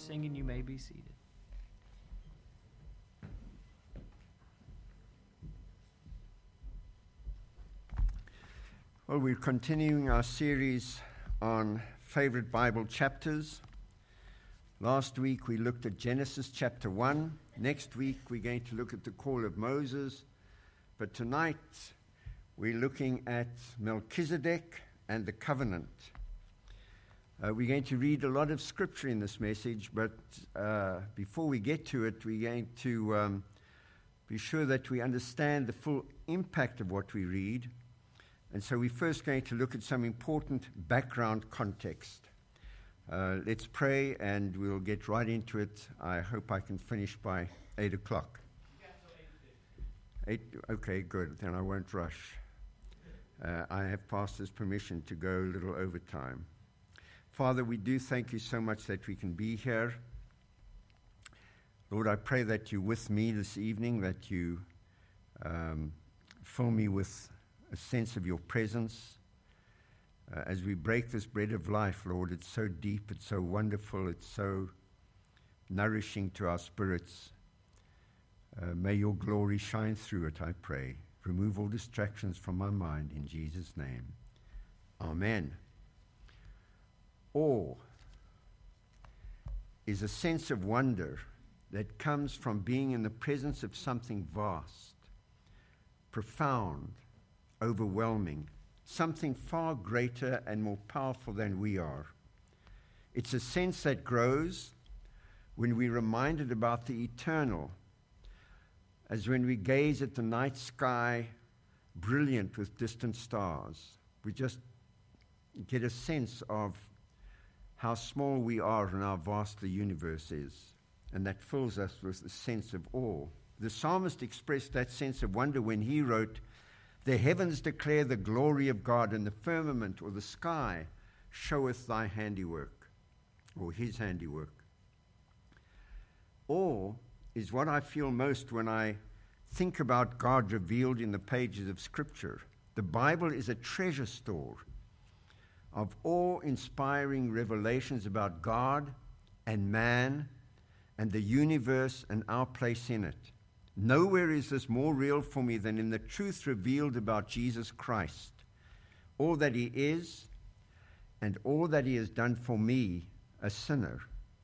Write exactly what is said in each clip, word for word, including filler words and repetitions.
sing, and you may be seated. Well, we're continuing our series on favorite Bible chapters. Last week we looked at Genesis chapter one. Next week we're going to look at the call of Moses. But tonight we're looking at Melchizedek and the covenant. Uh, we're going to read a lot of scripture in this message, but uh, before we get to it, we're going to um, be sure that we understand the full impact of what we read. And so we're first going to look at some important background context. Uh, let's pray, and we'll get right into it. I hope I can finish by eight o'clock. Eight, okay, good. Then I won't rush. Uh, I have pastor's permission to go a little over time. Father, we do thank you so much that we can be here. Lord, I pray that you're with me this evening, that you um, fill me with a sense of your presence. Uh, as we break this bread of life, Lord, it's so deep, it's so wonderful, it's so nourishing to our spirits. Uh, may your glory shine through it, I pray. Remove all distractions from my mind in Jesus' name. Amen. Awe is a sense of wonder that comes from being in the presence of something vast, profound, overwhelming, something far greater and more powerful than we are. It's a sense that grows when we're reminded about the eternal, as when we gaze at the night sky brilliant with distant stars. We just get a sense of how small we are and how vast the universe is, and that fills us with a sense of awe. The psalmist expressed that sense of wonder when he wrote, "The heavens declare the glory of God, and the firmament, or the sky, showeth thy handiwork," or his handiwork. Awe is what I feel most when I think about God revealed in the pages of Scripture. The Bible is a treasure store of awe-inspiring revelations about God and man and the universe and our place in it. Nowhere is this more real for me than in the truth revealed about Jesus Christ, all that he is and all that he has done for me, a sinner.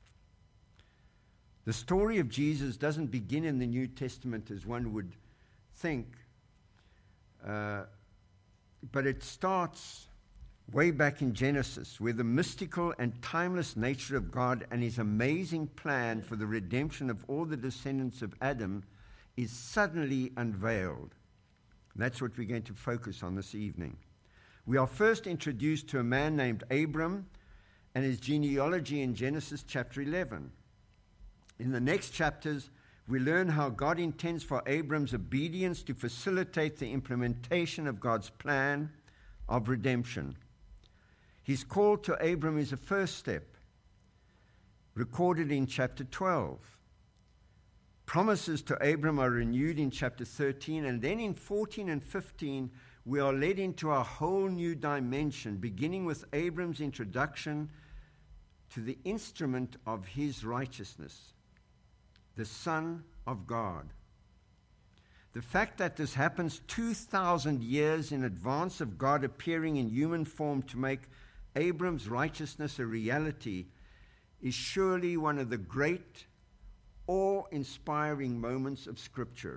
The story of Jesus doesn't begin in the New Testament as one would think, uh, but it starts way back in Genesis, where the mystical and timeless nature of God and his amazing plan for the redemption of all the descendants of Adam is suddenly unveiled. That's what we're going to focus on this evening. We are first introduced to a man named Abram and his genealogy in Genesis chapter eleven. In the next chapters, we learn how God intends for Abram's obedience to facilitate the implementation of God's plan of redemption. His call to Abram is a first step, recorded in chapter twelve. Promises to Abram are renewed in chapter thirteen, and then in fourteen and fifteen, we are led into a whole new dimension, beginning with Abram's introduction to the instrument of his righteousness, the Son of God. The fact that this happens two thousand years in advance of God appearing in human form to make Abram's righteousness a reality is surely one of the great, awe-inspiring moments of Scripture.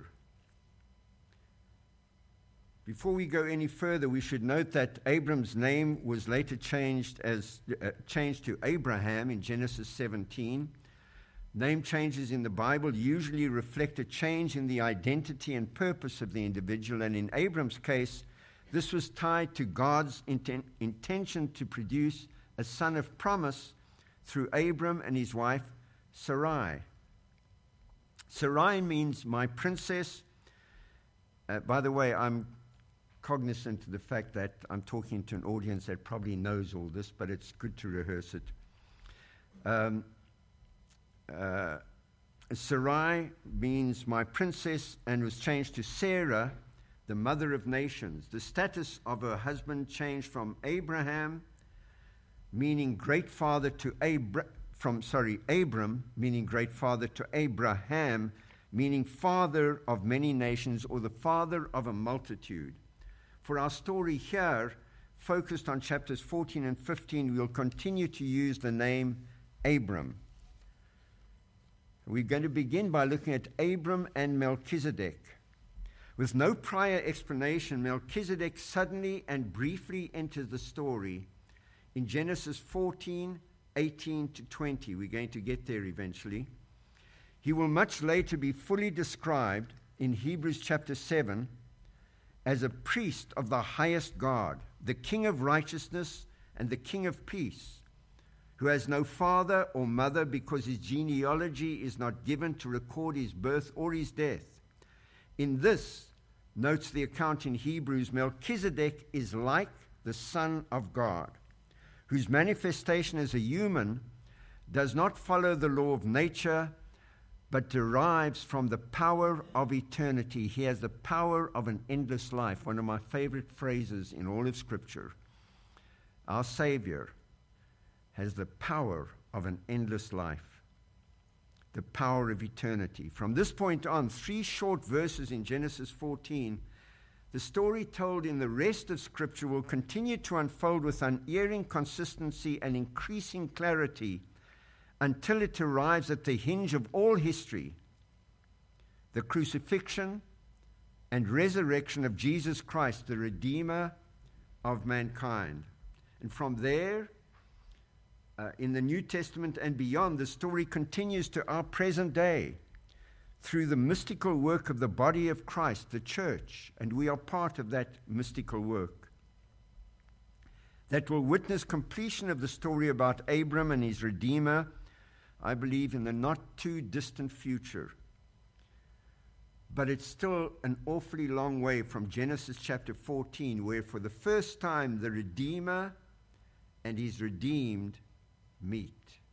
Before we go any further, we should note that Abram's name was later changed as uh, changed to Abraham in Genesis seventeen. Name changes in the Bible usually reflect a change in the identity and purpose of the individual, and in Abram's case, this was tied to God's inten- intention to produce a son of promise through Abram and his wife Sarai. Sarai means my princess. Uh, by the way, I'm cognizant of the fact that I'm talking to an audience that probably knows all this, but it's good to rehearse it. Um, uh, Sarai means my princess and was changed to Sarah, the mother of nations. The status of her husband changed from Abraham, meaning great father, to Abra- from, sorry, Abram, meaning great father, to Abraham, meaning father of many nations, or the father of a multitude. For our story here, focused on chapters fourteen and fifteen, we'll continue to use the name Abram. We're going to begin by looking at Abram and Melchizedek. With no prior explanation, Melchizedek suddenly and briefly enters the story in Genesis fourteen, eighteen to twenty. We're going to get there eventually. He will much later be fully described in Hebrews chapter seven as a priest of the highest God, the King of righteousness and the King of peace, who has no father or mother because his genealogy is not given to record his birth or his death. In this, notes the account in Hebrews, Melchizedek is like the Son of God, whose manifestation as a human does not follow the law of nature, but derives from the power of eternity. He has the power of an endless life, one of my favorite phrases in all of Scripture. Our Savior has the power of an endless life, the power of eternity. From this point on, three short verses in Genesis fourteen, the story told in the rest of Scripture will continue to unfold with unerring consistency and increasing clarity until it arrives at the hinge of all history, the crucifixion and resurrection of Jesus Christ, the Redeemer of mankind. And from there, uh, in the New Testament and beyond, the story continues to our present day through the mystical work of the body of Christ, the church, and we are part of that mystical work that will witness completion of the story about Abram and his Redeemer, I believe, in the not too distant future. But it's still an awfully long way from Genesis chapter fourteen, where for the first time the Redeemer and his redeemed meet.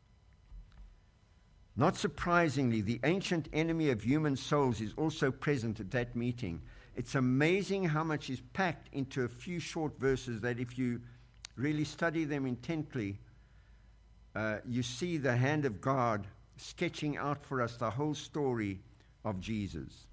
Not surprisingly, the ancient enemy of human souls is also present at that meeting. It's amazing how much is packed into a few short verses that if you really study them intently, uh, you see the hand of God sketching out for us the whole story of Jesus.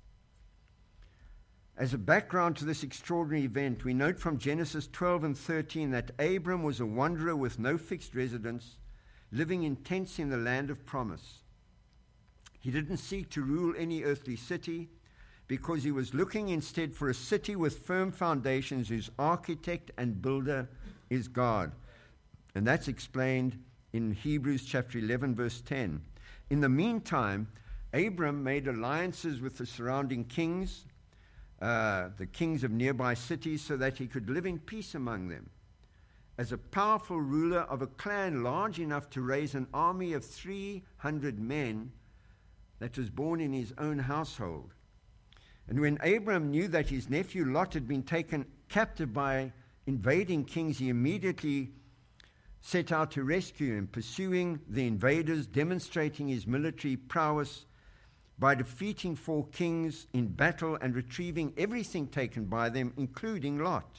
As a background to this extraordinary event, we note from Genesis twelve and thirteen that Abram was a wanderer with no fixed residence, living in tents in the land of promise. He didn't seek to rule any earthly city because he was looking instead for a city with firm foundations whose architect and builder is God. And that's explained in Hebrews chapter eleven, verse ten. In the meantime, Abram made alliances with the surrounding kings, uh, the kings of nearby cities, so that he could live in peace among them. As a powerful ruler of a clan large enough to raise an army of three hundred men that was born in his own household. And when Abram knew that his nephew Lot had been taken captive by invading kings, he immediately set out to rescue him, pursuing the invaders, demonstrating his military prowess by defeating four kings in battle and retrieving everything taken by them, including Lot.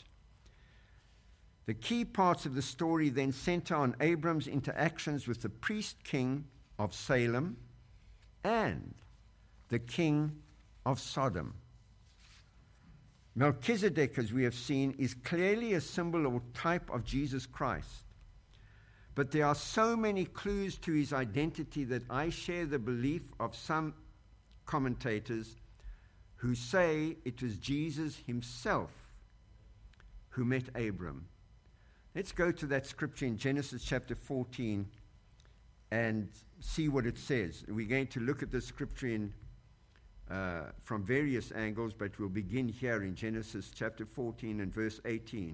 The key parts of the story then center on Abram's interactions with the priest-king of Salem and the king of Sodom. Melchizedek, as we have seen, is clearly a symbol or type of Jesus Christ. But there are so many clues to his identity that I share the belief of some commentators who say it was Jesus himself who met Abram. Let's go to that scripture in Genesis chapter fourteen and see what it says. We're going to look at the scripture in, uh, from various angles, but we'll begin here in Genesis chapter fourteen and verse eighteen.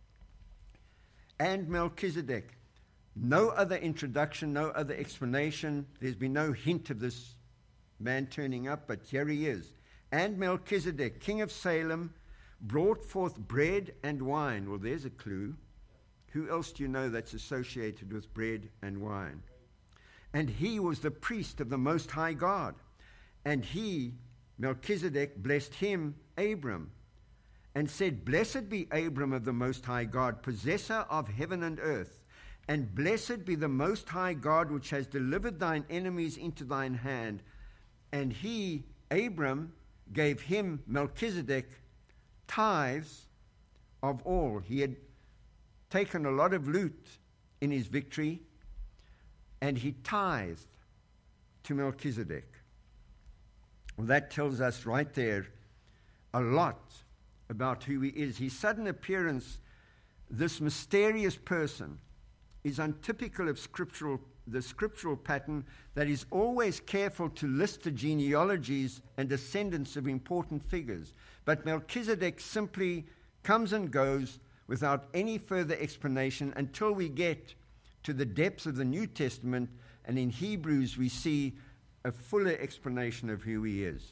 And Melchizedek. No other introduction, no other explanation. There's been no hint of this man turning up, but here he is. And Melchizedek, king of Salem, brought forth bread and wine. Well, there's a clue. Who else do you know that's associated with bread and wine? And he was the priest of the Most High God. And he, Melchizedek, blessed him, Abram, and said, Blessed be Abram of the Most High God, possessor of heaven and earth. and blessed be the Most High God, which has delivered thine enemies into thine hand. And he, Abram, gave him, Melchizedek, tithes of all. He had taken a lot of loot in his victory, and he tithed to Melchizedek. Well, that tells us right there a lot about who he is. His sudden appearance, this mysterious person, is untypical of scriptural, the scriptural pattern that is always careful to list the genealogies and descendants of important figures. But Melchizedek simply comes and goes without any further explanation until we get to the depths of the New Testament, and in Hebrews we see a fuller explanation of who he is.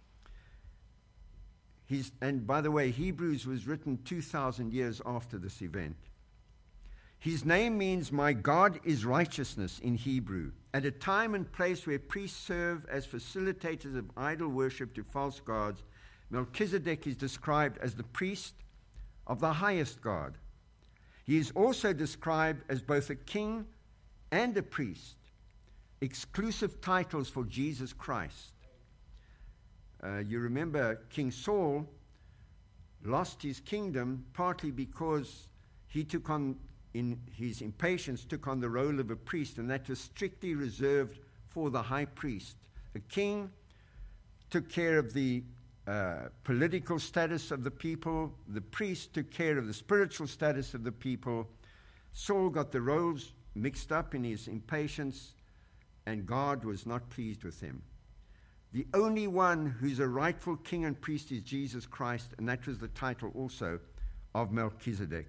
He's, and by the way, Hebrews was written two thousand years after this event. His name means "my God is righteousness" in Hebrew. At a time and place where priests serve as facilitators of idol worship to false gods, Melchizedek is described as the priest of the highest God. He is also described as both a king and a priest, exclusive titles for Jesus Christ. Uh, you remember King Saul lost his kingdom partly because he took on, in his impatience, took on the role of a priest, and that was strictly reserved for the high priest. The king took care of the uh, political status of the people. The priest took care of the spiritual status of the people. Saul got the roles mixed up in his impatience, and God was not pleased with him. The only one who's a rightful king and priest is Jesus Christ, and that was the title also of Melchizedek.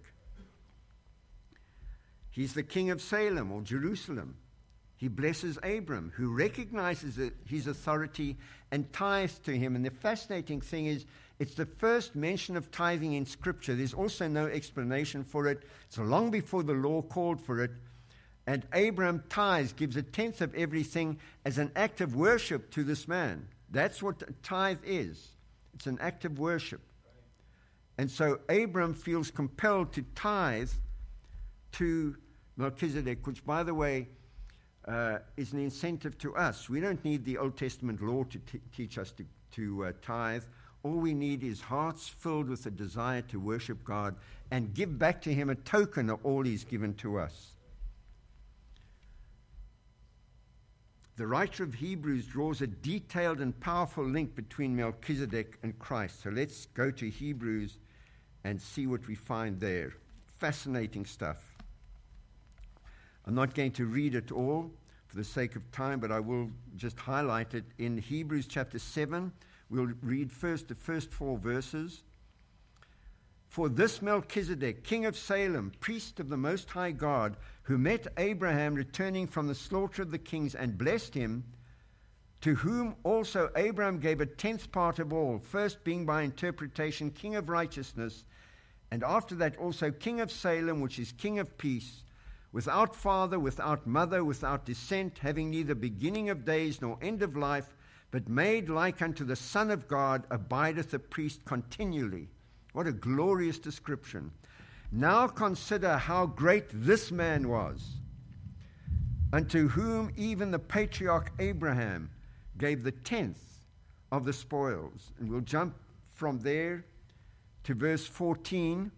He's the king of Salem or Jerusalem. He blesses Abram, who recognizes his authority and tithes to him. And the fascinating thing is, it's the first mention of tithing in Scripture. There's also no explanation for it. It's long before the law called for it. And Abram tithes, gives a tenth of everything as an act of worship to this man. That's what a tithe is. It's an act of worship. And so Abram feels compelled to tithe to Melchizedek, which, by the way, uh, is an incentive to us. We don't need the Old Testament law to t- teach us to, to uh, tithe. All we need is hearts filled with a desire to worship God and give back to him a token of all he's given to us. The writer of Hebrews draws a detailed and powerful link between Melchizedek and Christ. So let's go to Hebrews and see what we find there. Fascinating stuff. I'm not going to read it all for the sake of time, but I will just highlight it. In Hebrews chapter seven, we'll read first the first four verses. For this Melchizedek, king of Salem, priest of the Most High God, who met Abraham returning from the slaughter of the kings and blessed him, to whom also Abraham gave a tenth part of all, first being by interpretation king of righteousness, and after that also king of Salem, which is king of peace, without father, without mother, without descent, having neither beginning of days nor end of life, but made like unto the Son of God, abideth a priest continually. What a glorious description. Now consider how great this man was, unto whom even the patriarch Abraham gave the tenth of the spoils. And we'll jump from there to verse fourteen.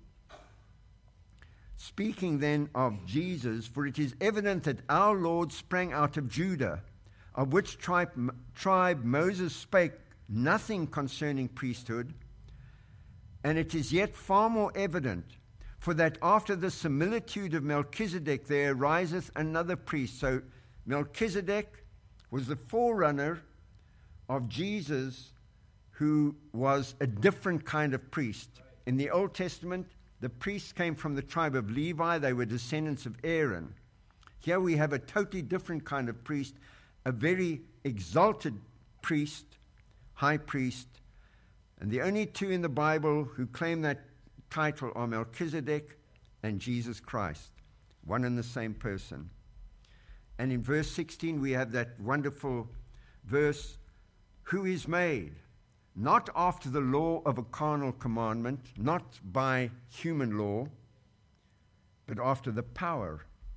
Speaking then of Jesus, for it is evident that our Lord sprang out of Judah, of which tribe, tribe Moses spake nothing concerning priesthood. And it is yet far more evident, for that after the similitude of Melchizedek there ariseth another priest. So Melchizedek was the forerunner of Jesus, who was a different kind of priest. In the Old Testament, the priests came from the tribe of Levi. They were descendants of Aaron. Here we have a totally different kind of priest, a very exalted priest, high priest. And the only two in the Bible who claim that title are Melchizedek and Jesus Christ, one and the same person. And in verse sixteen, we have that wonderful verse, who is made, not after the law of a carnal commandment, not by human law, but after the power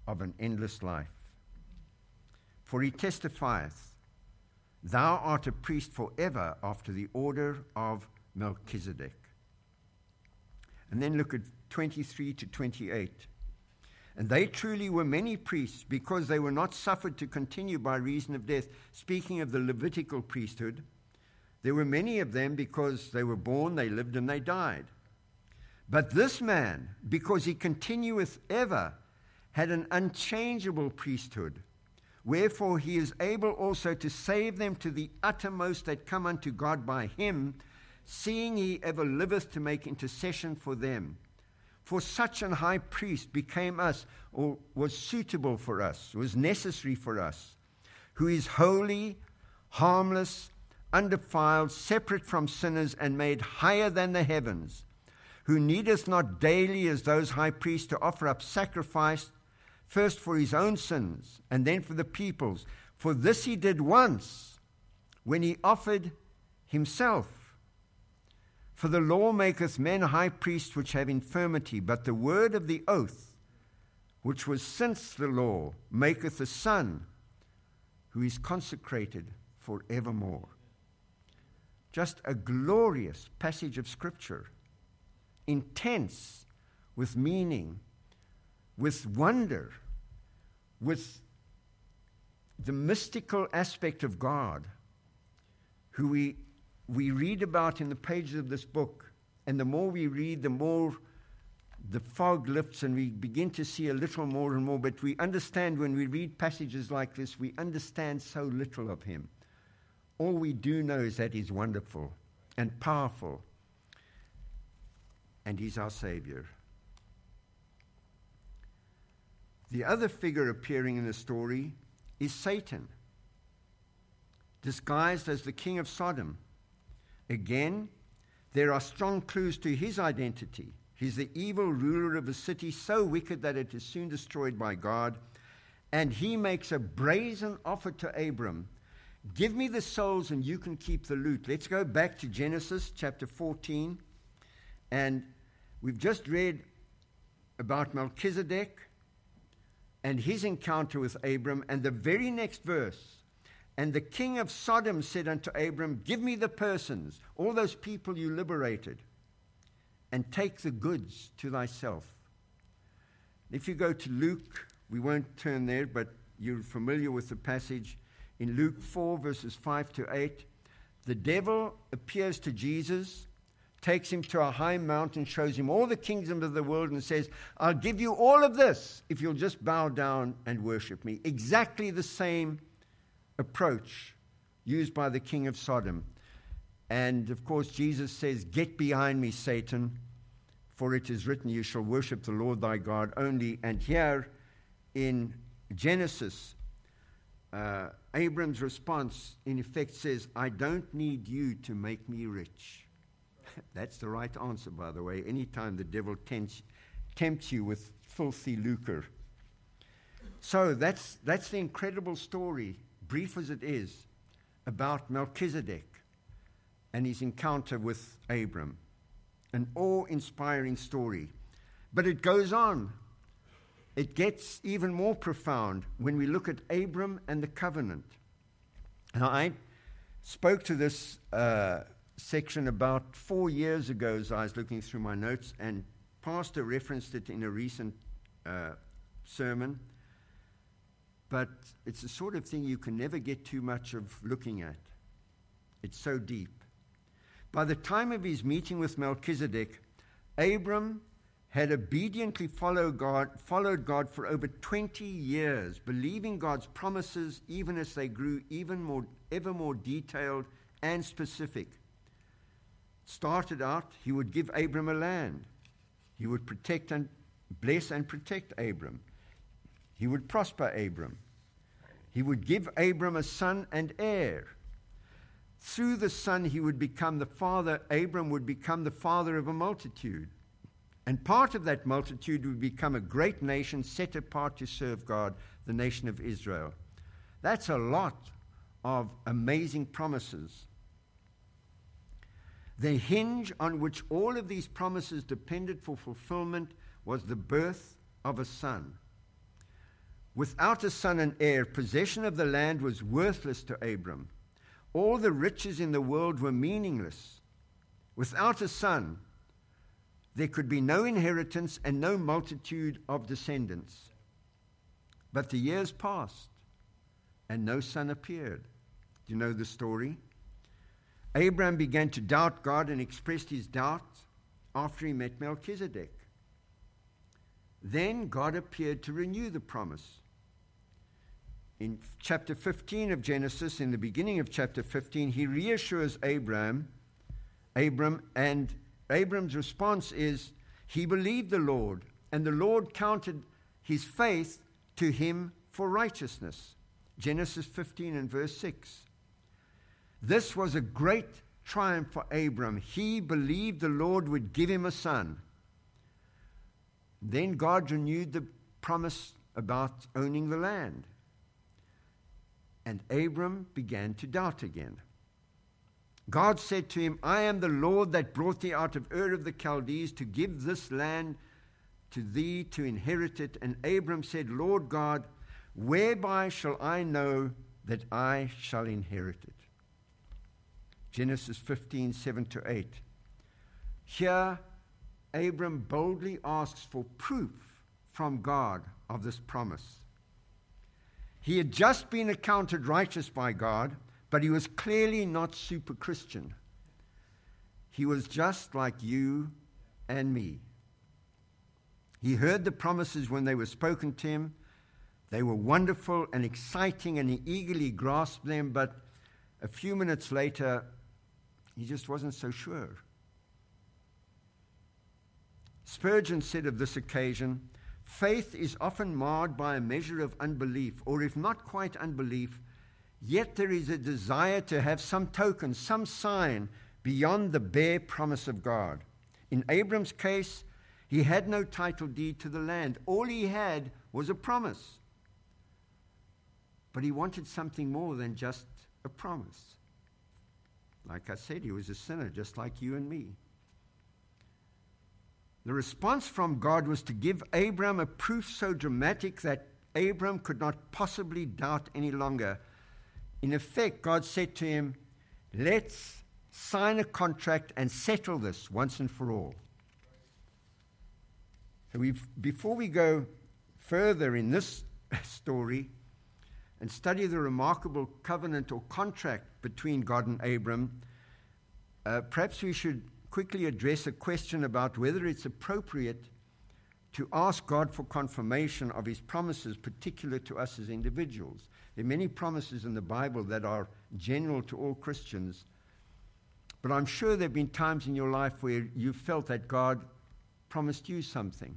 of an endless life. For he testifieth, thou art a priest forever after the order of Melchizedek. And then look at twenty-three to twenty-eight. And they truly were many priests, because they were not suffered to continue by reason of death. Speaking of the Levitical priesthood, there were many of them because they were born, they lived, and they died. But this man, because he continueth ever, had an unchangeable priesthood. Wherefore he is able also to save them to the uttermost that come unto God by him, seeing he ever liveth to make intercession for them. For such an high priest became us, or was suitable for us, was necessary for us, who is holy, harmless, undefiled, separate from sinners, and made higher than the heavens, who needeth not daily as those high priests to offer up sacrifice, first for his own sins, and then for the people's. For this he did once, when he offered himself. For the law maketh men high priests which have infirmity, but the word of the oath, which was since the law, maketh a Son, who is consecrated for evermore. Just a glorious passage of Scripture, intense with meaning, with wonder, with the mystical aspect of God, who we we read about in the pages of this book. And the more we read, the more the fog lifts and we begin to see a little more and more. But we understand when we read passages like this, we understand so little of him. All we do know is that he's wonderful and powerful, and he's our Savior. The other figure appearing in the story is Satan, disguised as the king of Sodom. Again, there are strong clues to his identity. He's the evil ruler of a city so wicked that it is soon destroyed by God. And he makes a brazen offer to Abram. Give me the souls and you can keep the loot. Let's go back to Genesis chapter fourteen. And we've just read about Melchizedek and his encounter with Abram. And the very next verse, and the king of Sodom said unto Abram, give me the persons, all those people you liberated, and take the goods to thyself. If you go to Luke, we won't turn there, but you're familiar with the passage. In Luke four, verses five to eight, the devil appears to Jesus, takes him to a high mountain, shows him all the kingdoms of the world, and says, I'll give you all of this if you'll just bow down and worship me. Exactly the same approach used by the king of Sodom. And of course Jesus says, get behind me, Satan, for it is written, you shall worship the Lord thy God only. And here in Genesis, uh, Abram's response in effect says, I don't need you to make me rich. That's the right answer, by the way, anytime the devil tempts, tempts you with filthy lucre. So that's that's the incredible story, brief as it is, about Melchizedek and his encounter with Abram. An awe-inspiring story. But it goes on. It gets even more profound when we look at Abram and the covenant. Now, I spoke to this uh, section about four years ago as I was looking through my notes, and Pastor referenced it in a recent uh, sermon. But it's the sort of thing you can never get too much of looking at. It's so deep. By the time of his meeting with Melchizedek, Abram had obediently followed God, followed God for over twenty years, believing God's promises even as they grew even more, ever more detailed and specific. Started out, he would give Abram a land. He would protect and bless and protect Abram. He would prosper Abram. He would give Abram a son and heir. Through the son, he would become the father, Abram would become the father of a multitude. And part of that multitude would become a great nation set apart to serve God, the nation of Israel. That's a lot of amazing promises. The hinge on which all of these promises depended for fulfillment was the birth of a son. Without a son and heir, possession of the land was worthless to Abram. All the riches in the world were meaningless. Without a son, there could be no inheritance and no multitude of descendants. But the years passed, and no son appeared. Do you know the story? Abraham began to doubt God and expressed his doubt after he met Melchizedek. Then God appeared to renew the promise. In chapter fifteen of Genesis, in the beginning of chapter fifteen, he reassures Abraham, Abram, and Abram's response is, he believed the Lord, and the Lord counted his faith to him for righteousness. Genesis fifteen and verse six. This was a great triumph for Abram. He believed the Lord would give him a son. Then God renewed the promise about owning the land. And Abram began to doubt again. God said to him, I am the Lord that brought thee out of Ur of the Chaldees to give this land to thee to inherit it. And Abram said, Lord God, whereby shall I know that I shall inherit it? Genesis fifteen, seven to eight. Here, Abram boldly asks for proof from God of this promise. He had just been accounted righteous by God, but he was clearly not super Christian. He was just like you and me. He heard the promises when they were spoken to him. They were wonderful and exciting, and he eagerly grasped them, but a few minutes later, he just wasn't so sure. Spurgeon said of this occasion, faith is often marred by a measure of unbelief, or if not quite unbelief, yet there is a desire to have some token, some sign beyond the bare promise of God. In Abram's case, he had no title deed to the land. All he had was a promise. But he wanted something more than just a promise. Like I said, he was a sinner, just like you and me. The response from God was to give Abram a proof so dramatic that Abram could not possibly doubt any longer. In effect, God said to him, let's sign a contract and settle this once and for all. So we've, before we go further in this story and study the remarkable covenant or contract between God and Abram, uh, perhaps we should quickly address a question about whether it's appropriate to ask God for confirmation of his promises, particular to us as individuals. There are many promises in the Bible that are general to all Christians, but I'm sure there have been times in your life where you felt that God promised you something.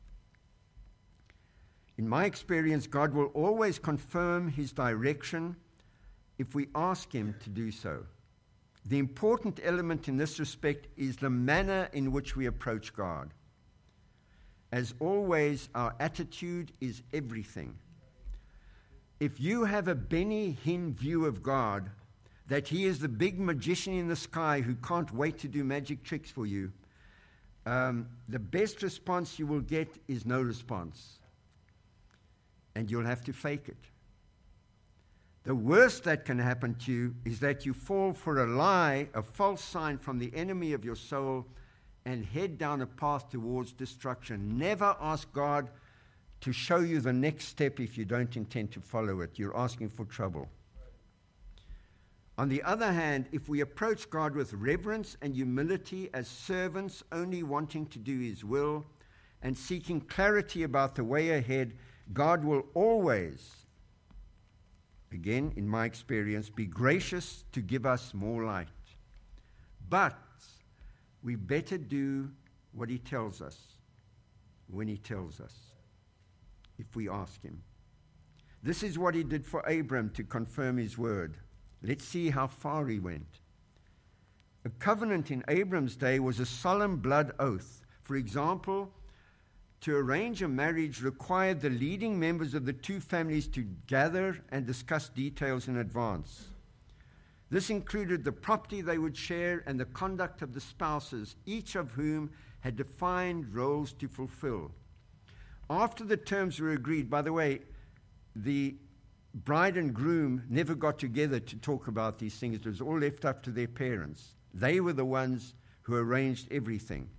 In my experience, God will always confirm his direction if we ask him to do so. The important element in this respect is the manner in which we approach God. As always, our attitude is everything. If you have a Benny Hinn view of God, that he is the big magician in the sky who can't wait to do magic tricks for you, um, the best response you will get is no response. And you'll have to fake it. The worst that can happen to you is that you fall for a lie, a false sign from the enemy of your soul, and head down a path towards destruction. Never ask God to show you the next step if you don't intend to follow it. You're asking for trouble. On the other hand, if we approach God with reverence and humility as servants only wanting to do his will and seeking clarity about the way ahead, God will always, again, in my experience, be gracious to give us more light. But we better do what he tells us when he tells us, if we ask him. This is what he did for Abram to confirm his word. Let's see how far he went. A covenant in Abram's day was a solemn blood oath. For example, to arrange a marriage required the leading members of the two families to gather and discuss details in advance. This included the property they would share and the conduct of the spouses, each of whom had defined roles to fulfill. After the terms were agreed, by the way, the bride and groom never got together to talk about these things. It was all left up to their parents. They were the ones who arranged everything.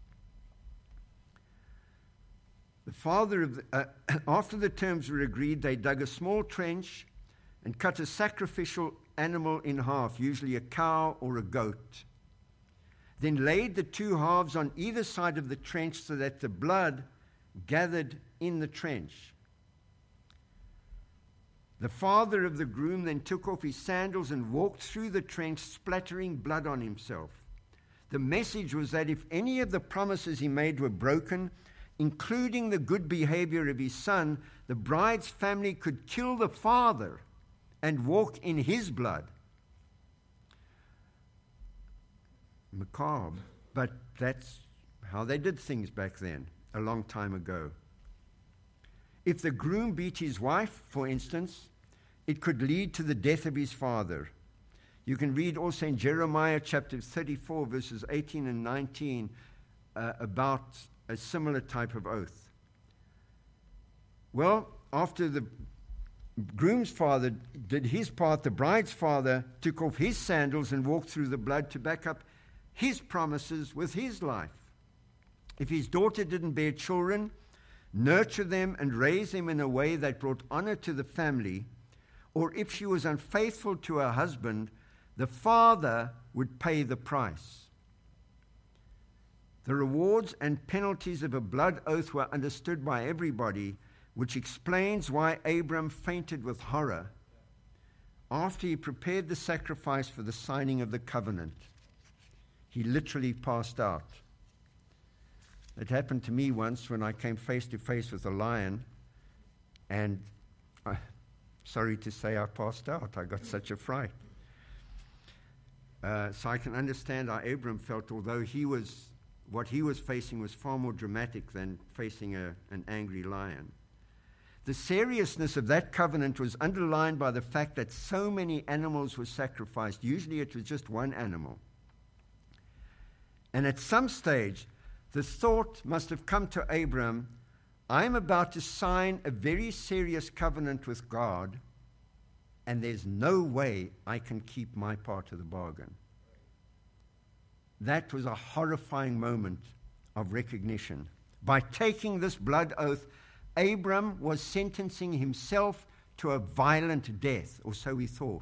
The father of the, uh, after the terms were agreed, they dug a small trench and cut a sacrificial animal in half, usually a cow or a goat. Then laid the two halves on either side of the trench so that the blood gathered in the trench. The father of the groom then took off his sandals and walked through the trench, splattering blood on himself. The message was that if any of the promises he made were broken, including the good behavior of his son, the bride's family could kill the father and walk in his blood. Macabre, but that's how they did things back then, a long time ago. If the groom beat his wife, for instance, it could lead to the death of his father. You can read also in Jeremiah chapter thirty-four, verses eighteen and nineteen, uh, about a similar type of oath. Well, after the groom's father did his part, the bride's father took off his sandals and walked through the blood to back up his promises with his life. If his daughter didn't bear children, nurture them and raise them in a way that brought honor to the family, or if she was unfaithful to her husband, the father would pay the price. The rewards and penalties of a blood oath were understood by everybody, which explains why Abram fainted with horror after he prepared the sacrifice for the signing of the covenant. He literally passed out. It happened to me once when I came face to face with a lion, and uh, sorry to say I passed out. I got such a fright. Uh, so I can understand how Abram felt, although he was, what he was facing was far more dramatic than facing a, an angry lion. The seriousness of that covenant was underlined by the fact that so many animals were sacrificed. Usually it was just one animal. And at some stage, the thought must have come to Abram, I'm about to sign a very serious covenant with God, and there's no way I can keep my part of the bargain. That was a horrifying moment of recognition. By taking this blood oath, Abram was sentencing himself to a violent death, or so he thought.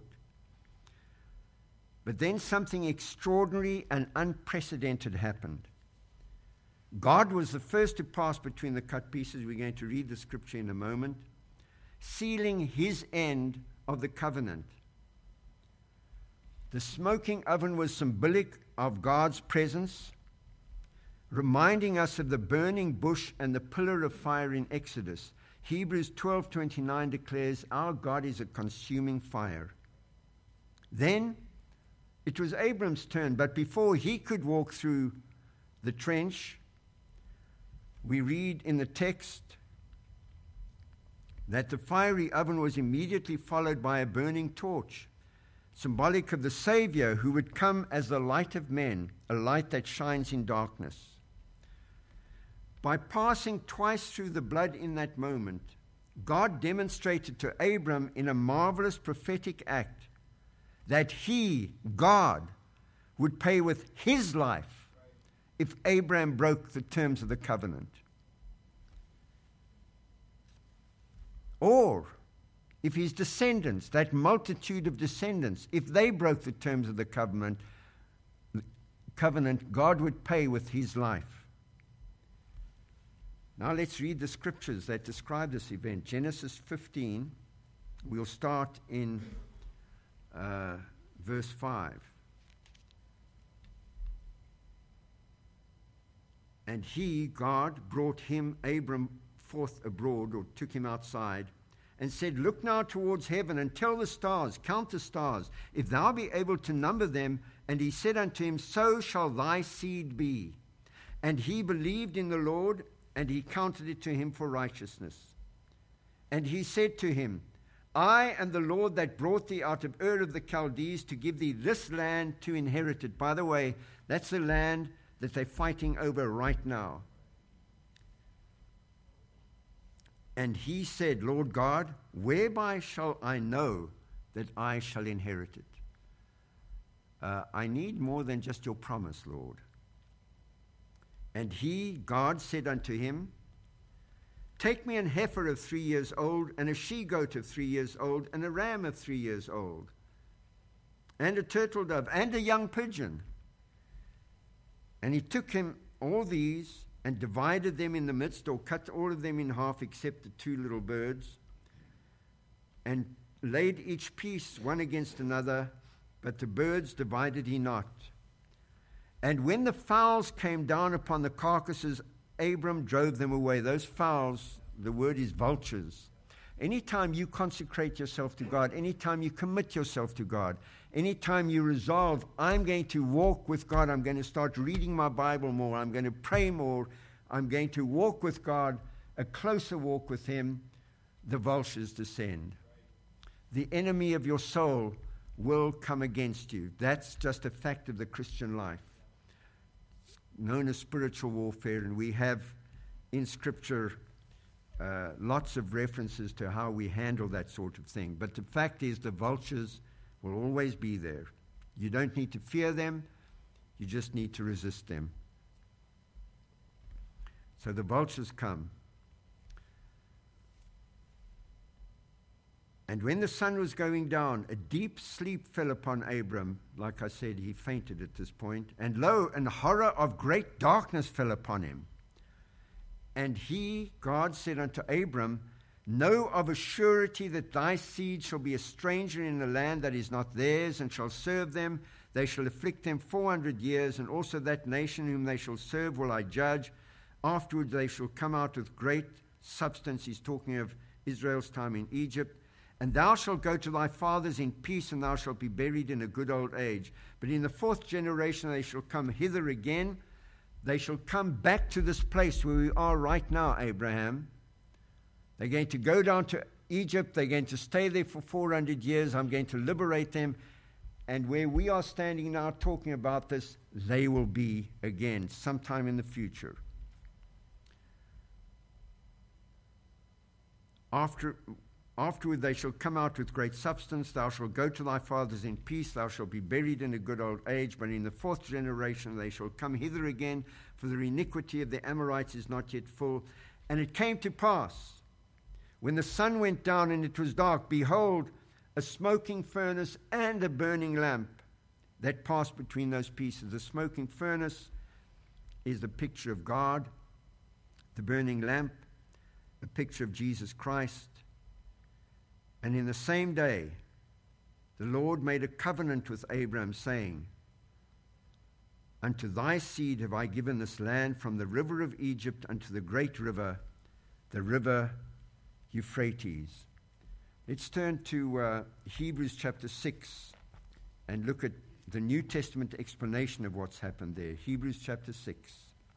But then something extraordinary and unprecedented happened. God was the first to pass between the cut pieces. We're going to read the scripture in a moment, sealing his end of the covenant. The smoking oven was symbolic of God's presence, reminding us of the burning bush and the pillar of fire in Exodus. Hebrews twelve twenty-nine declares, our God is a consuming fire. Then it was Abram's turn, but before he could walk through the trench, we read in the text that the fiery oven was immediately followed by a burning torch, symbolic of the Savior who would come as the light of men, a light that shines in darkness. By passing twice through the blood in that moment, God demonstrated to Abram in a marvelous prophetic act that he, God, would pay with his life if Abraham broke the terms of the covenant. Or if his descendants, that multitude of descendants, if they broke the terms of the covenant, covenant, God would pay with his life. Now let's read the scriptures that describe this event. Genesis fifteen, we'll start in uh, verse five. And he, God, brought him, Abram, forth abroad, or took him outside, and said, look now towards heaven, and tell the stars, count the stars, if thou be able to number them. And he said unto him, so shall thy seed be. And he believed in the Lord, and he counted it to him for righteousness. And he said to him, I am the Lord that brought thee out of Ur of the Chaldees to give thee this land to inherit it. By the way, that's the land that they're fighting over right now. And he said, Lord God, whereby shall I know that I shall inherit it? Uh, I need more than just your promise, Lord. And he, God, said unto him, take me an heifer of three years old, and a she-goat of three years old, and a ram of three years old, and a turtle dove, and a young pigeon. And he took him all these, and divided them in the midst, or cut all of them in half, except the two little birds, and laid each piece one against another, but the birds divided he not. And when the fowls came down upon the carcasses, Abram drove them away. Those fowls, the word is vultures. Anytime you consecrate yourself to God, anytime you commit yourself to God, anytime you resolve, I'm going to walk with God, I'm going to start reading my Bible more, I'm going to pray more, I'm going to walk with God, a closer walk with Him, the vultures descend. The enemy of your soul will come against you. That's just a fact of the Christian life. It's known as spiritual warfare, and we have in Scripture uh, lots of references to how we handle that sort of thing. But the fact is, the vultures will always be there. You don't need to fear them, you just need to resist them. So the vultures come. And when the sun was going down, a deep sleep fell upon Abram. Like I said, he fainted at this point. And lo, an horror of great darkness fell upon him. And he, God, said unto Abram, know of a surety that thy seed shall be a stranger in a land that is not theirs, and shall serve them. They shall afflict them four hundred years, and also that nation whom they shall serve will I judge. Afterwards they shall come out with great substance. He's talking of Israel's time in Egypt. And thou shalt go to thy fathers in peace, and thou shalt be buried in a good old age. But in the fourth generation they shall come hither again. They shall come back to this place where we are right now, Abraham. They're going to go down to Egypt. They're going to stay there for four hundred years. I'm going to liberate them. And where we are standing now talking about this, they will be again sometime in the future. After... Afterward they shall come out with great substance. Thou shalt go to thy fathers in peace. Thou shalt be buried in a good old age. But in the fourth generation they shall come hither again, for the iniquity of the Amorites is not yet full. And it came to pass, when the sun went down and it was dark, behold, a smoking furnace and a burning lamp that passed between those pieces. The smoking furnace is the picture of God. The burning lamp, a picture of Jesus Christ. And in the same day, the Lord made a covenant with Abram, saying, unto thy seed have I given this land, from the river of Egypt unto the great river, the river Euphrates. Let's turn to uh, Hebrews chapter six and look at the New Testament explanation of what's happened there. Hebrews chapter six.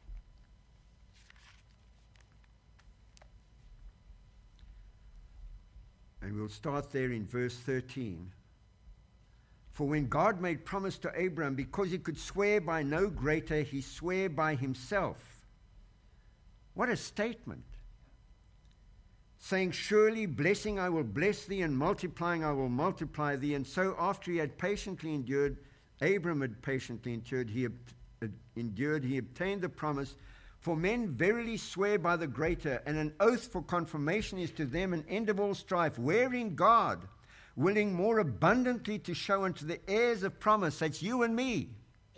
And we'll start there in verse thirteen. For when God made promise to Abraham, because he could swear by no greater, he swore by himself. What a statement. Saying, surely blessing I will bless thee, and multiplying I will multiply thee. And so after he had patiently endured, Abram had patiently endured, he ob- endured, he obtained the promise. For men verily swear by the greater, and an oath for confirmation is to them an end of all strife, wherein God, willing more abundantly to show unto the heirs of promise, that's you and me,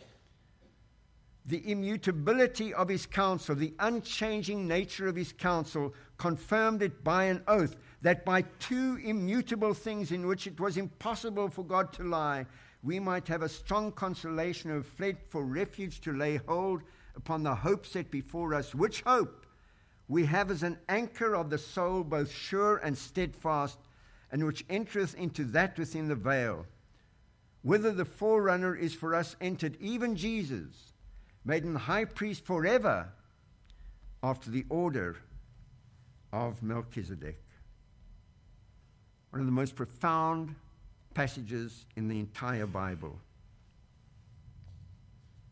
the immutability of his counsel, the unchanging nature of his counsel, confirmed it by an oath, that by two immutable things in which it was impossible for God to lie, we might have a strong consolation who have fled for refuge to lay hold upon the hope set before us, which hope we have as an anchor of the soul, both sure and steadfast, and which entereth into that within the veil, whither the forerunner is for us entered, even Jesus, made an high priest forever, after the order of Melchizedek. One of the most profound passages in the entire Bible.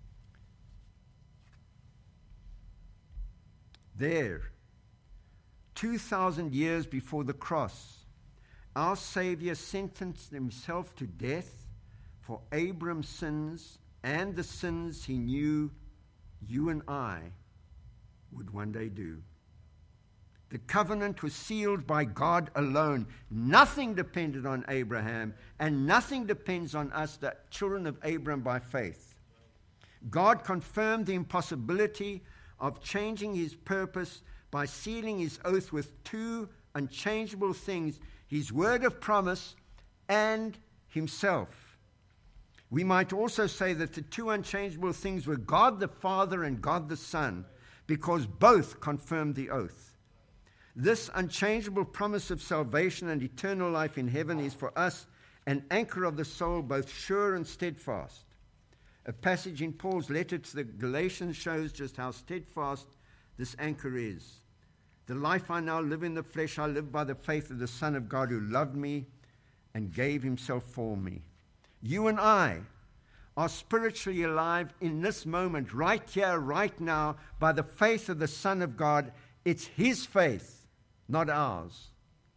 There, two thousand years before the cross, our Savior sentenced himself to death for Abram's sins and the sins he knew you and I would one day do. The covenant was sealed by God alone. Nothing depended on Abraham, and nothing depends on us, the children of Abraham, by faith. God confirmed the impossibility of changing his purpose by sealing his oath with two unchangeable things, his word of promise and himself. We might also say that the two unchangeable things were God the Father and God the Son, because both confirmed the oath. This unchangeable promise of salvation and eternal life in heaven is for us an anchor of the soul, both sure and steadfast. A passage in Paul's letter to the Galatians shows just how steadfast this anchor is. The life I now live in the flesh, I live by the faith of the Son of God who loved me and gave himself for me. You and I are spiritually alive in this moment, right here, right now, by the faith of the Son of God. It's his faith, not ours.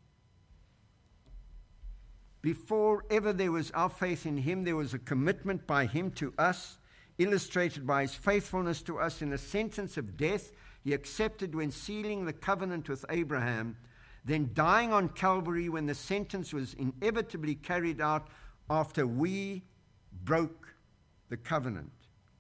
Before ever there was our faith in him, there was a commitment by him to us, illustrated by his faithfulness to us in a sentence of death he accepted when sealing the covenant with Abraham, then dying on Calvary when the sentence was inevitably carried out after we broke the covenant.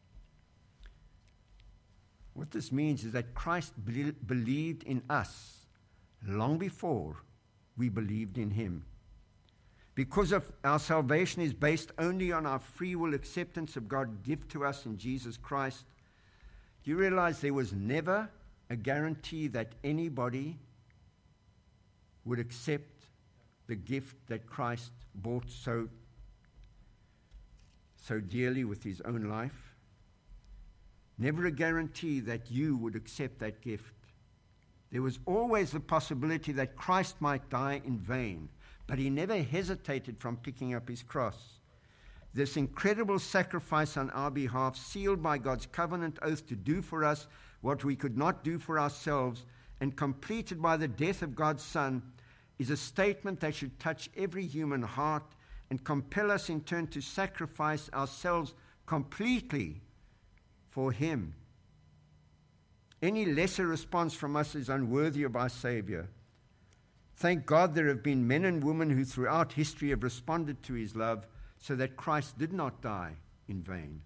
What this means is that Christ be- believed in us long before we believed in him. Because of our salvation is based only on our free will acceptance of God's gift to us in Jesus Christ, do you realize there was never a guarantee that anybody would accept the gift that Christ bought so, so dearly with his own life? Never a guarantee that you would accept that gift. There was always the possibility that Christ might die in vain, but he never hesitated from picking up his cross. This incredible sacrifice on our behalf, sealed by God's covenant oath to do for us what we could not do for ourselves, and completed by the death of God's Son, is a statement that should touch every human heart and compel us in turn to sacrifice ourselves completely for him. Any lesser response from us is unworthy of our Savior. Thank God there have been men and women who throughout history have responded to his love so that Christ did not die in vain.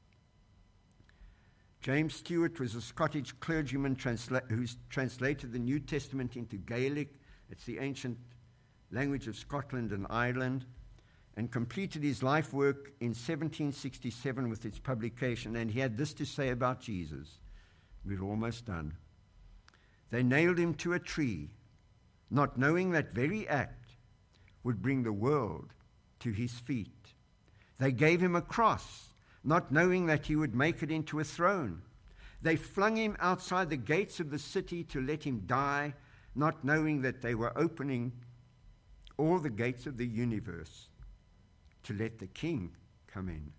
James Stewart was a Scottish clergyman transla- who translated the New Testament into Gaelic. It's the ancient language of Scotland and Ireland, and completed his life work in seventeen sixty-seven with its publication. And he had this to say about Jesus. We're almost done. They nailed him to a tree, not knowing that very act would bring the world to his feet. They gave him a cross, not knowing that he would make it into a throne. They flung him outside the gates of the city to let him die, not knowing that they were opening all the gates of the universe to let the King come in.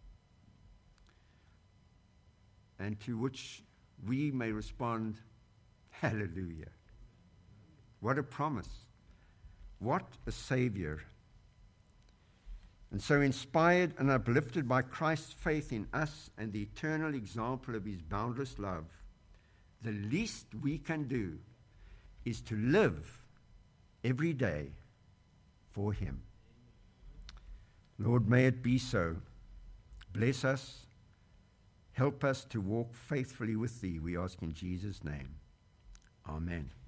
And to which we may respond, hallelujah. What a promise. What a Savior. And so inspired and uplifted by Christ's faith in us and the eternal example of his boundless love, the least we can do is to live every day for him. Lord, may it be so. Bless us. Help us to walk faithfully with thee, we ask in Jesus' name. Amen.